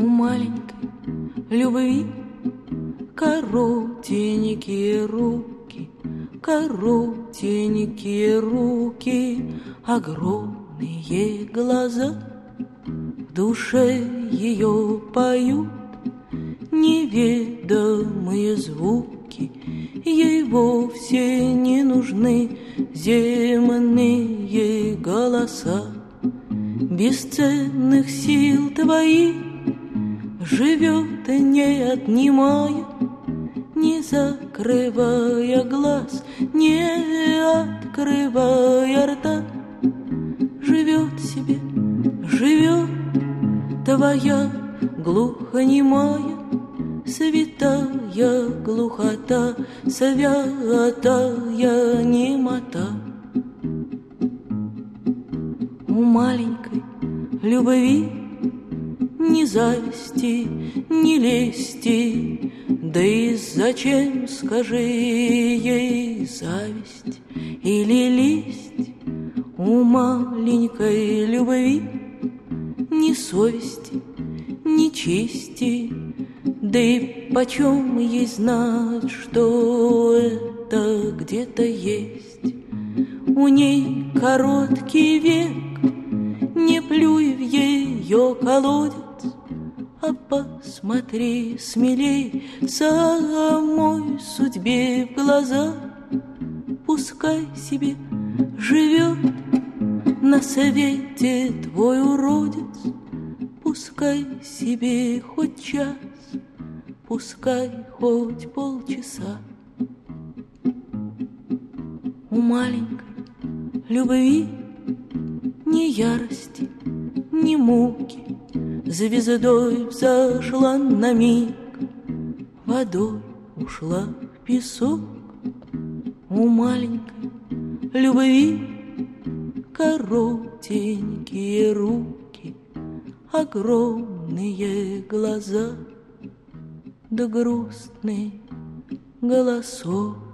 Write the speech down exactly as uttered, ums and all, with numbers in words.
маленькой любви коротенькие руки, коротенькие руки, огромные глаза. В душе ее поют неведомые звуки, ей вовсе не нужны земные голоса. Бесценных сил твоих живет, не отнимая, не закрывая глаз, не открывая рта. Живет себе, живет твоя глухонемая, святая глухота, святая немота. У маленькой любви ни зависти, ни лести, да и зачем, скажи, ей зависть или лесть? У маленькой любви ни совести, ни чести, да и почем ей знать, что это где-то есть? У ней короткий век, не плюй в ее колодец, а посмотри смелей самой судьбе в глаза. Пускай себе живет на свете твой уродец, пускай себе хоть час, пускай хоть полчаса. У маленькой любви ни ярости, ни муки, звездой взошла на миг, водой ушла в песок. У маленькой любви коротенькие руки, огромные глаза, да грустный голосок.